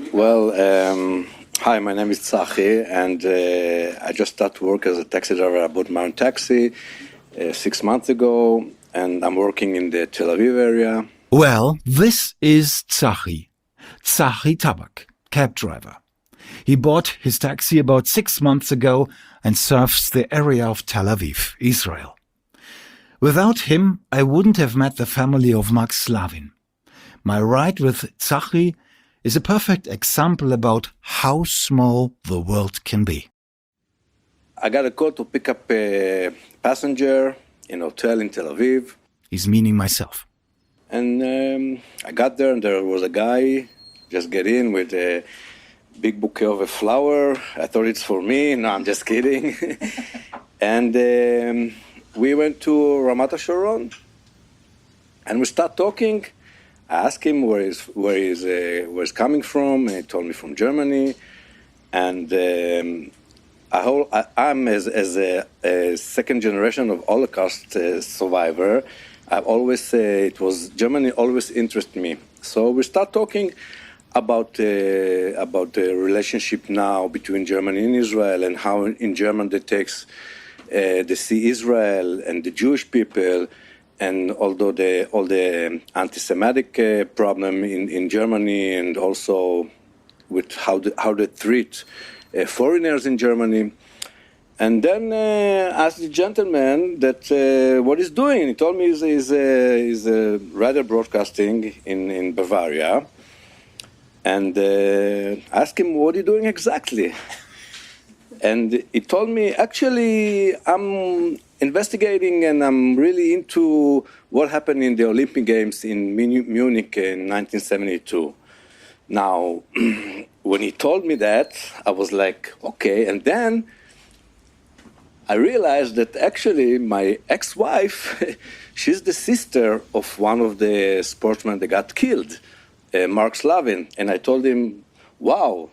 Well, hi, my name is Tzachi, and I just started work as a taxi driver. I bought my own taxi 6 months ago, and I'm working in the Tel Aviv area. Well, this is Tzachi Tabak, cab driver. He bought his taxi about 6 months ago and serves the area of Tel Aviv, Israel. Without him, I wouldn't have met the family of Mark Slavin. My ride with Tzachi is a perfect example about how small the world can be. I got a call to pick up a passenger in a hotel in Tel Aviv. He's meaning myself. And I got there, and there was a guy just get in with a big bouquet of a flower. I thought it's for me. No, I'm just kidding. And we went to Ramat HaSharon, and we start talking. I asked him where he's coming from, and he told me from Germany. And I'm as a second generation of Holocaust survivor. I've always Germany always interested me. So we start talking about the relationship now between Germany and Israel, and how in Germany they see Israel and the Jewish people. And although all the anti-Semitic problem in Germany, and also with how they treat foreigners in Germany, and then asked the gentleman that what he's doing. He told me he's radio broadcasting in Bavaria, and asked him what are you doing exactly. And he told me, actually, I'm investigating, and I'm really into what happened in the Olympic Games in Munich in 1972. Now, when he told me that, I was like, okay. And then I realized that actually my ex-wife, she's the sister of one of the sportsmen that got killed, Mark Slavin. And I told him, wow,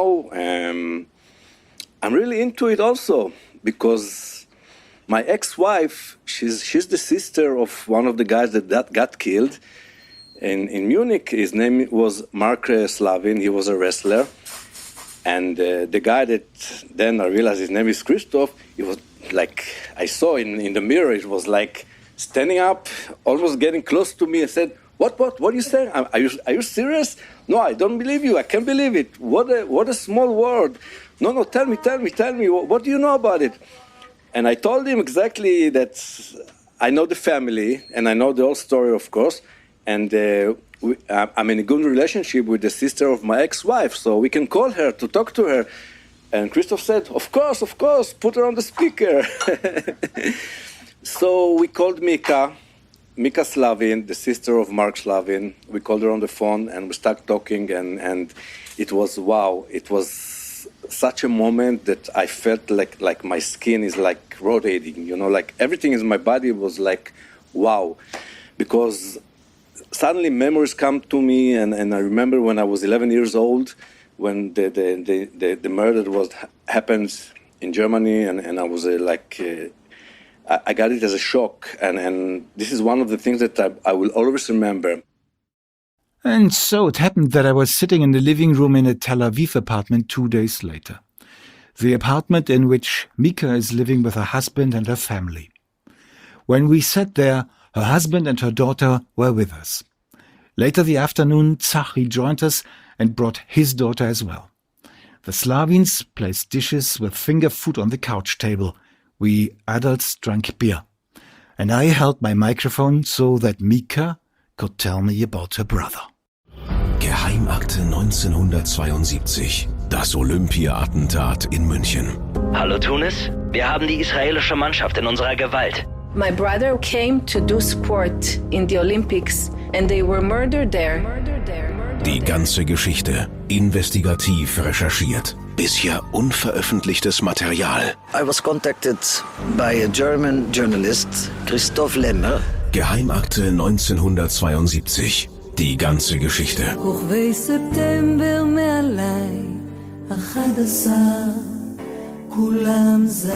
I'm really into it also, because my ex-wife, she's the sister of one of the guys that got killed in Munich. His name was Mark Slavin. He was a wrestler. And the guy that then I realized his name is Christoph, he was like, I saw in the mirror, it was like standing up, almost getting close to me, and said, What are you saying? Are you serious? No, I don't believe you. I can't believe it. What a small world. No, tell me. What do you know about it? And I told him exactly that I know the family, and I know the whole story, of course. And I'm in a good relationship with the sister of my ex-wife, so we can call her to talk to her. And Christoph said, of course, put her on the speaker. So we called Mika Slavin, the sister of Mark Slavin. We called her on the phone, and we started talking, and it was wow. It was such a moment that I felt like my skin is like rotating, like everything in my body was like, wow. Because suddenly memories come to me, and I remember when I was 11 years old, when the murder happened in Germany, and I was I got it as a shock, and this is one of the things that I will always remember. And so it happened that I was sitting in the living room in a Tel Aviv apartment 2 days later. The apartment in which Mika is living with her husband and her family. When we sat there, her husband and her daughter were with us. Later the afternoon, Tzachi joined us and brought his daughter as well. The Slavins placed dishes with finger food on the couch table. We adults drank beer. And I held my microphone so that Mika could tell me about her brother. Geheimakte 1972. Das Olympia-Attentat in München. Hallo Tunis, wir haben die israelische Mannschaft in unserer Gewalt. My brother came to do sport in the Olympics and they were murdered there. Die ganze Geschichte investigativ recherchiert. Bisher unveröffentlichtes Material. I was contacted by a German journalist, Christoph Lemmer. Geheimakte 1972. Die ganze Geschichte. כוכבי ספטמבר מעליי, 11, כולם זהב.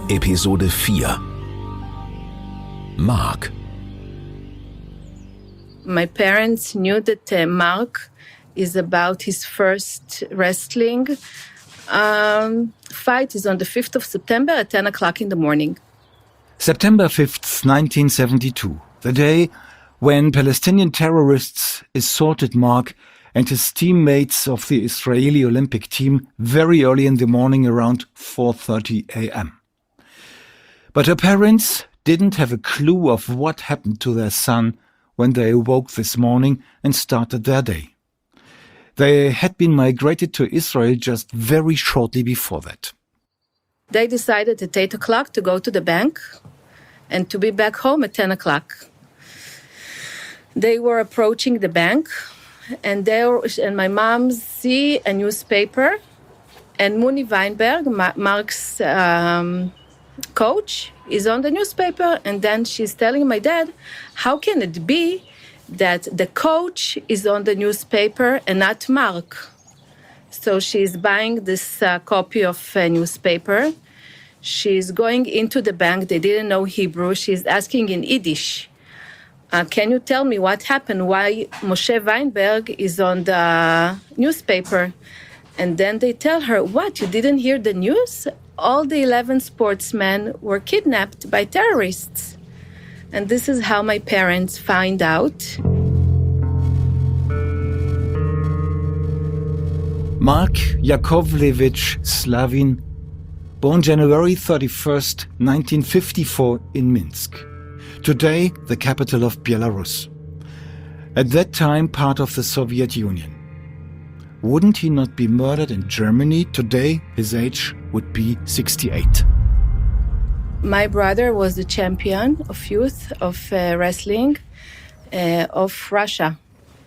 Episode 4. Mark. My parents knew that Mark is about his first wrestling fight is on the 5th of September at 10 o'clock in the morning. September 5th, 1972, the day when Palestinian terrorists assaulted Mark and his teammates of the Israeli Olympic team very early in the morning around 4:30 a.m. But her parents didn't have a clue of what happened to their son when they awoke this morning and started their day. They had been migrated to Israel just very shortly before that. They decided at 8 o'clock to go to the bank and to be back home at 10 o'clock. They were approaching the bank, and my mom see a newspaper, and Muni Weinberg, Mark's coach, is on the newspaper, and then she's telling my dad, how can it be that the coach is on the newspaper and not Mark? So she's buying this copy of a newspaper. She's going into the bank. They didn't know Hebrew. She's asking in Yiddish, can you tell me what happened? Why Moshe Weinberg is on the newspaper? And then they tell her, what, you didn't hear the news? All the 11 sportsmen were kidnapped by terrorists. And this is how my parents find out. Mark Yakovlevich Slavin, born January 31st, 1954 in Minsk, today the capital of Belarus. At that time part of the Soviet Union. Wouldn't he not be murdered in Germany? Today his age would be 68. My brother was the champion of youth of wrestling of Russia.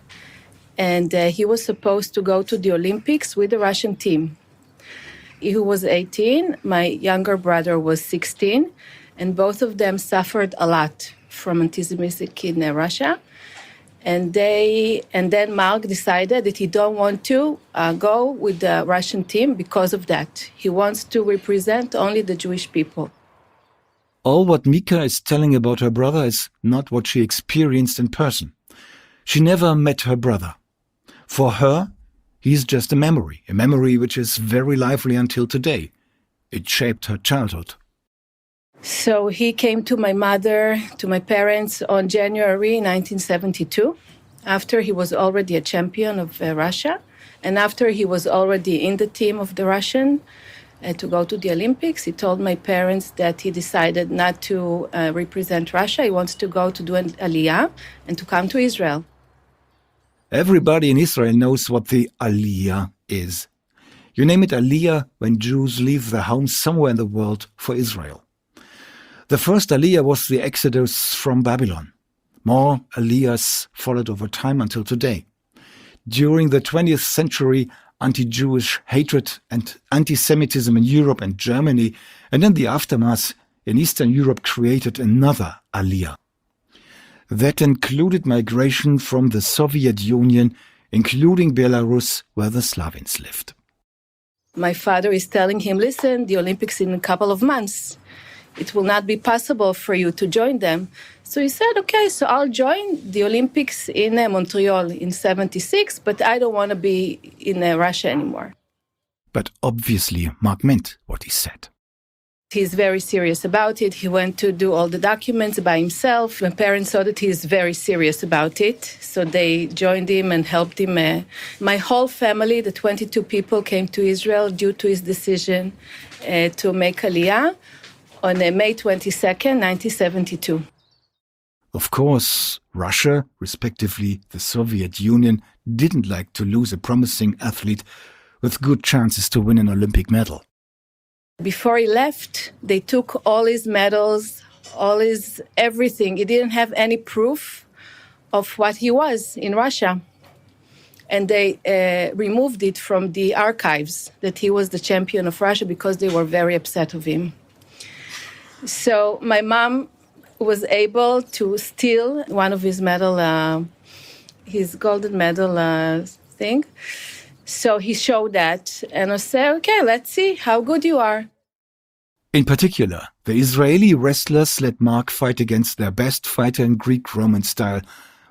And he was supposed to go to the Olympics with the Russian team. He was 18, my younger brother was 16, and both of them suffered a lot from anti-Semitism in Russia. And then Mark decided that he don't want to go with the Russian team because of that. He wants to represent only the Jewish people. All what Mika is telling about her brother is not what she experienced in person. She never met her brother. For her, he's just a memory which is very lively until today. It shaped her childhood. So he came to my mother, to my parents on January 1972, after he was already a champion of Russia, and after he was already in the team of the Russian to go to the Olympics. He told my parents that he decided not to represent Russia. He wants to go to do an Aliyah and to come to Israel. Everybody in Israel knows what the Aliyah is. You name it Aliyah when Jews leave their homes somewhere in the world for Israel. The first Aliyah was the exodus from Babylon. More Aliyahs followed over time until today. During the 20th century, anti-Jewish hatred and anti-Semitism in Europe and Germany, and in the aftermath in Eastern Europe, created another Aliyah. That included migration from the Soviet Union, including Belarus, where the Slavins lived. My father is telling him, listen, the Olympics in a couple of months. It will not be possible for you to join them. So he said, okay, so I'll join the Olympics in Montreal in 76, but I don't want to be in Russia anymore. But obviously, Mark meant what he said. He's very serious about it. He went to do all the documents by himself. My parents saw that he's very serious about it, so they joined him and helped him. My whole family, the 22 people, came to Israel due to his decision to make Aliyah on May 22nd, 1972. Of course, Russia, respectively the Soviet Union, didn't like to lose a promising athlete with good chances to win an Olympic medal. Before he left, they took all his medals, all his everything. He didn't have any proof of what he was in Russia. And they removed it from the archives that he was the champion of Russia because they were very upset of him. So my mom was able to steal one of his medal, his golden medal thing. So he showed that, and I said, okay, let's see how good you are. In particular, the Israeli wrestlers let Mark fight against their best fighter in Greek-Roman style,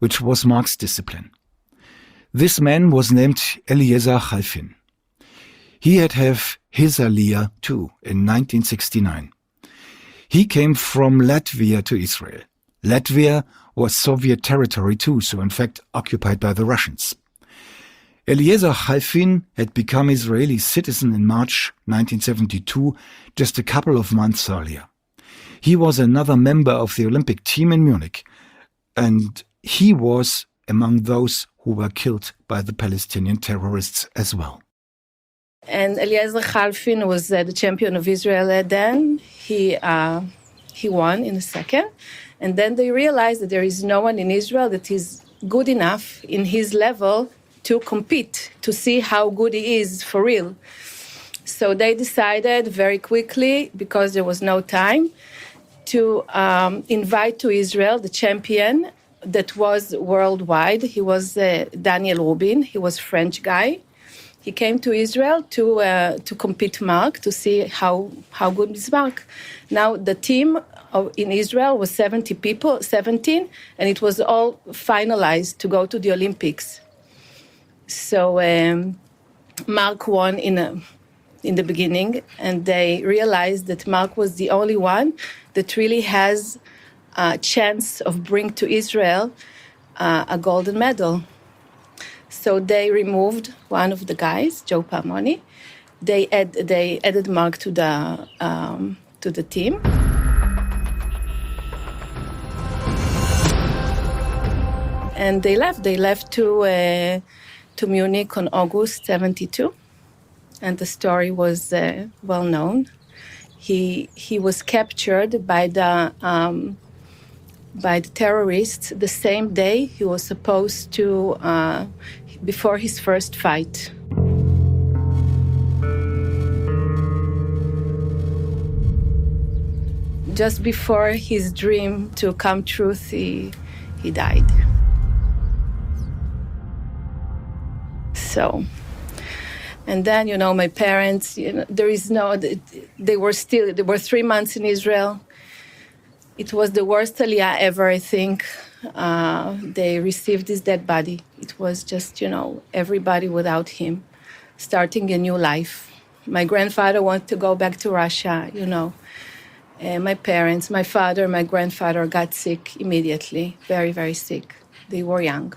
which was Mark's discipline. This man was named Eliezer Chalfin. He had his Aliyah too in 1969. He came from Latvia to Israel. Latvia was Soviet territory too, so in fact occupied by the Russians. Eliezer Chalfin had become Israeli citizen in March 1972, just a couple of months earlier. He was another member of the Olympic team in Munich, and he was among those who were killed by the Palestinian terrorists as well. And Eliezer Chalfin was the champion of Israel then. He won in a second. And then they realized that there is no one in Israel that is good enough in his level to compete, to see how good he is for real. So they decided very quickly, because there was no time, to invite to Israel the champion that was worldwide. He was Daniel Rubin. He was a French guy. He came to Israel to compete Mark, to see how good is Mark. Now, the team in Israel was 17, and it was all finalized to go to the Olympics. So Mark won in the beginning, and they realized that Mark was the only one that really has a chance of bringing to Israel a golden medal. So they removed one of the guys, Joe Palmoni. They added Mark to the team. And they left. They left to Munich on August 72, and the story was well known. He was captured by the terrorists the same day he was supposed to, before his first fight. Just before his dream to come true, he died. So, and then, my parents, they were 3 months in Israel. It was the worst Aliyah ever, I think. They received his dead body. It was just, everybody without him, starting a new life. My grandfather wanted to go back to Russia, My parents, my father, my grandfather got sick immediately, very, very sick. They were young.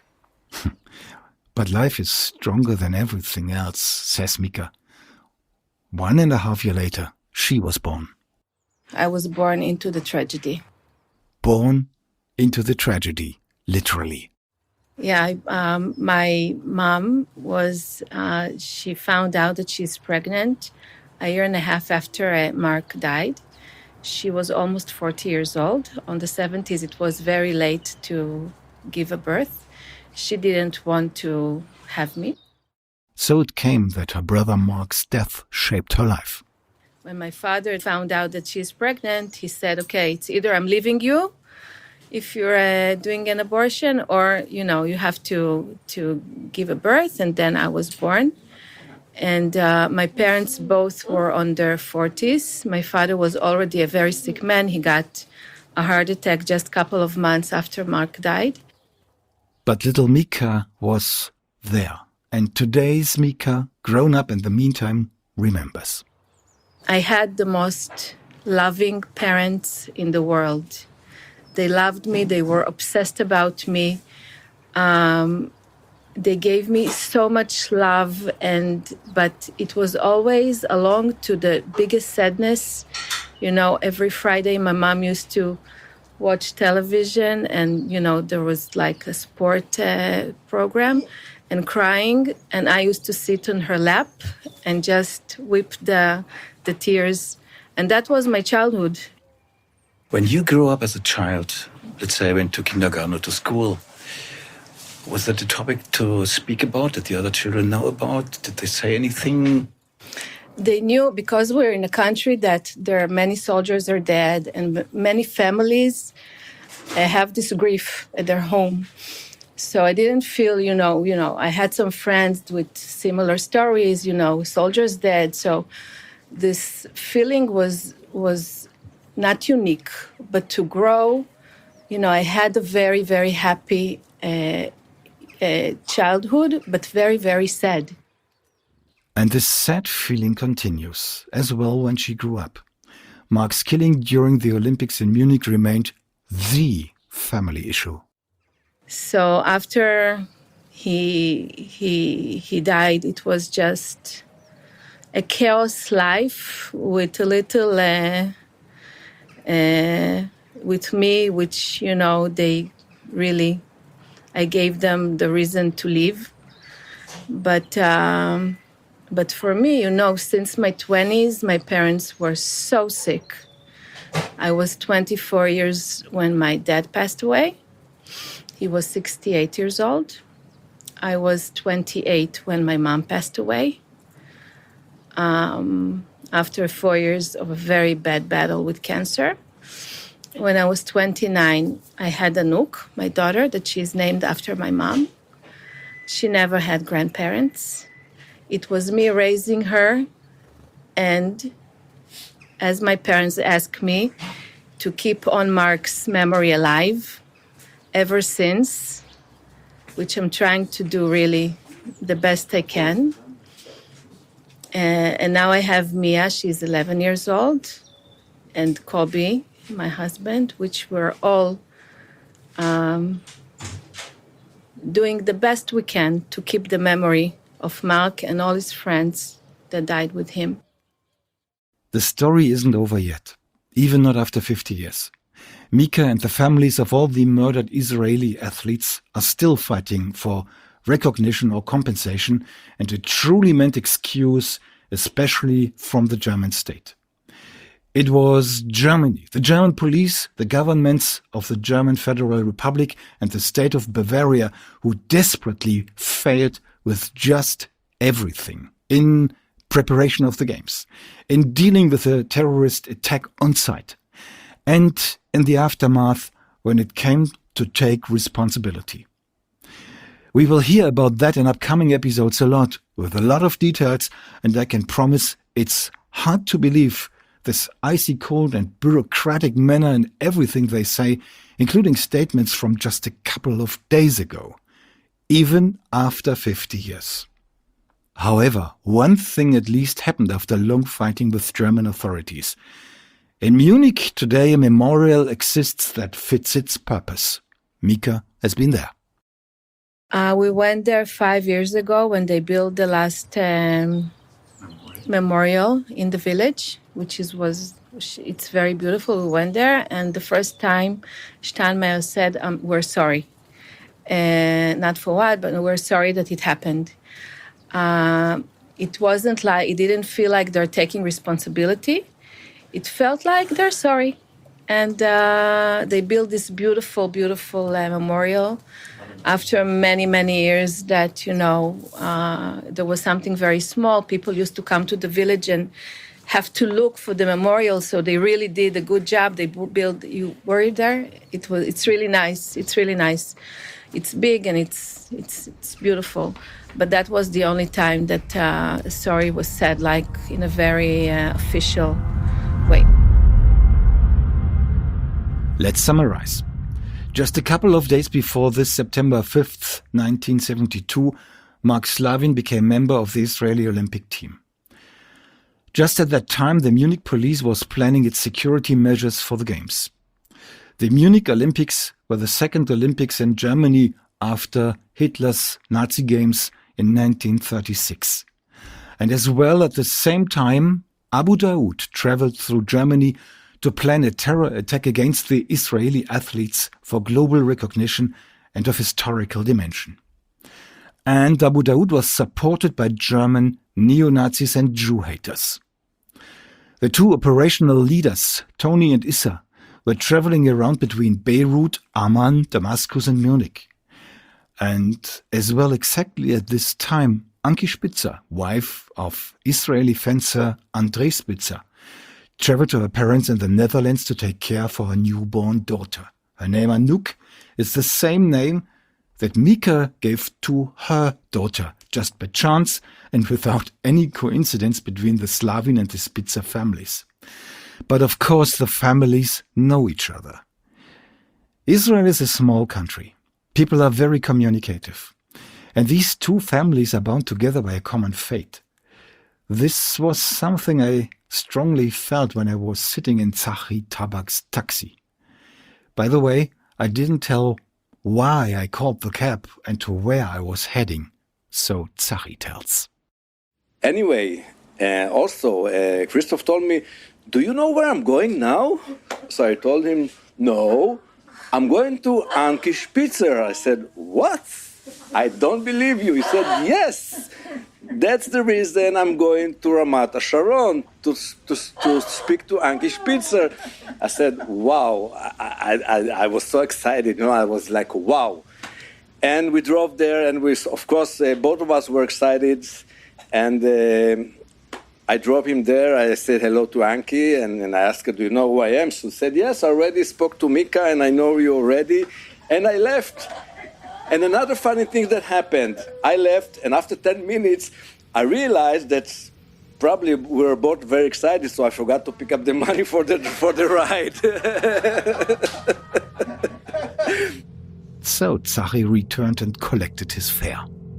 But life is stronger than everything else, says Mika. 1.5 years later, she was born. I was born into the tragedy. Born into the tragedy, literally. Yeah, my mom she found out that she's pregnant 1.5 years after Mark died. She was almost 40 years old. On the 70s, it was very late to give a birth. She didn't want to have me. So it came that her brother Mark's death shaped her life. When my father found out that she's pregnant, he said, okay, it's either I'm leaving you if you're doing an abortion, or, you have to give a birth. And then I was born. And my parents both were on their 40s. My father was already a very sick man. He got a heart attack just a couple of months after Mark died. But little Mika was there. And today's Mika, grown up in the meantime, remembers. I had the most loving parents in the world. They loved me. They were obsessed about me. They gave me so much love, but it was always along to the biggest sadness. Every Friday my mom used to watch television, and, there was like a sport program, and crying, and I used to sit on her lap and just weep the tears. And that was my childhood. When you grew up as a child, let's say went to kindergarten or to school, was that a topic to speak about? Did the other children know about? Did they say anything? They knew, because we're in a country that there are many soldiers are dead, and many families have this grief at their home. So I didn't feel, I had some friends with similar stories, soldiers dead. So this feeling was not unique, but to grow, I had a very, very happy childhood, but very, very sad. And this sad feeling continues as well when she grew up. Mark's killing during the Olympics in Munich remained the family issue. So after he died, it was just a chaos life with a little with me, which they really, I gave them the reason to live. But for me, since my 20s, my parents were so sick. I was 24 years when my dad passed away. He was 68 years old. I was 28 when my mom passed away. After 4 years of a very bad battle with cancer. When I was 29, I had Anouk, my daughter, that she's named after my mom. She never had grandparents. It was me raising her, and as my parents asked me to keep on Mark's memory alive ever since, which I'm trying to do really the best I can. And now I have Mia, she's 11 years old, and Kobe, my husband, which we're all doing the best we can to keep the memory of Mark and all his friends that died with him. The story isn't over yet, even not after 50 years. Mika and the families of all the murdered Israeli athletes are still fighting for recognition or compensation and a truly meant excuse, especially from the German state. It was Germany, the German police, the governments of the German Federal Republic and the state of Bavaria who desperately failed with just everything in preparation of the games, in dealing with a terrorist attack on site, and in the aftermath when it came to take responsibility. We will hear about that in upcoming episodes a lot, with a lot of details, and I can promise it's hard to believe this icy cold and bureaucratic manner in everything they say, including statements from just a couple of days ago, even after 50 years. However, one thing at least happened after long fighting with German authorities. In Munich today a memorial exists that fits its purpose. Mika has been there. We went there 5 years ago when they built the last memorial in the village, it's very beautiful. We went there, and the first time Steinmeier said, we're sorry. Not for what, but we're sorry that it happened. It didn't feel like they're taking responsibility. It felt like they're sorry. And they built this beautiful, beautiful memorial after many, many years that, there was something very small. People used to come to the village and have to look for the memorial. So they really did a good job. They built, you were there? It's really nice. It's really nice. It's big and it's beautiful. But that was the only time that sorry was said, like in a very official way. Let's summarize. Just a couple of days before this September 5th, 1972, Mark Slavin became member of the Israeli Olympic team. Just at that time, the Munich police was planning its security measures for the Games. The Munich Olympics were the second Olympics in Germany after Hitler's Nazi Games in 1936. And as well at the same time, Abu Daoud traveled through Germany to plan a terror attack against the Israeli athletes for global recognition and of historical dimension. And Abu Daoud was supported by German neo-Nazis and Jew haters. The two operational leaders, Tony and Issa, were traveling around between Beirut, Amman, Damascus and Munich. And as well exactly at this time, Anki Spitzer, wife of Israeli fencer Andrei Spitzer, traveled to her parents in the Netherlands to take care for her newborn daughter. Her name Anouk is the same name that Mika gave to her daughter, just by chance and without any coincidence between the Slavin and the Spitzer families. But of course the families know each other. Israel is a small country. People are very communicative. And these two families are bound together by a common fate. This was something I strongly felt when I was sitting in Tzachi Tabak's taxi. By the way, I didn't tell why I called the cab and to where I was heading. So Tzachi tells. Anyway, also, Christoph told me, do you know where I'm going now? So I told him, no, I'm going to Anki Spitzer. I said, what? I don't believe you. He said, yes, that's the reason I'm going to Ramat HaSharon to speak to Anki Spitzer. I said, wow. I was so excited. I was like, wow. And we drove there, and of course, both of us were excited. And I drove him there. I said hello to Anki, and I asked her, do you know who I am? She said, yes, I already spoke to Mika, and I know you already. And I left. And another funny thing that happened, I left, and after 10 minutes, I realized that probably we were both very excited, so I forgot to pick up the money for the ride. So Tzachi returned and collected his fare.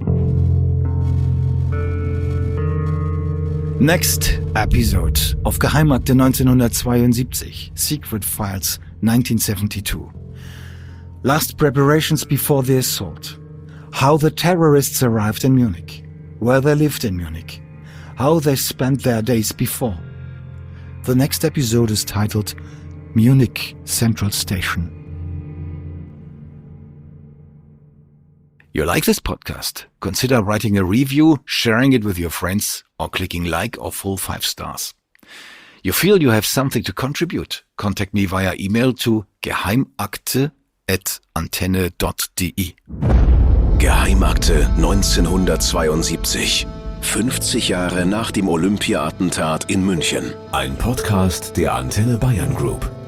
Next episode of Geheimakte 1972, Secret Files 1972. Last preparations before the assault. How the terrorists arrived in Munich. Where they lived in Munich. How they spent their days before. The next episode is titled Munich Central Station. You like this podcast? Consider writing a review, sharing it with your friends, or clicking like or full 5 stars. You feel you have something to contribute? Contact me via email to geheimakte@antenne.de. Geheimakte 1972. 50 Jahre nach dem Olympia-Attentat in München. Ein Podcast der Antenne Bayern Group.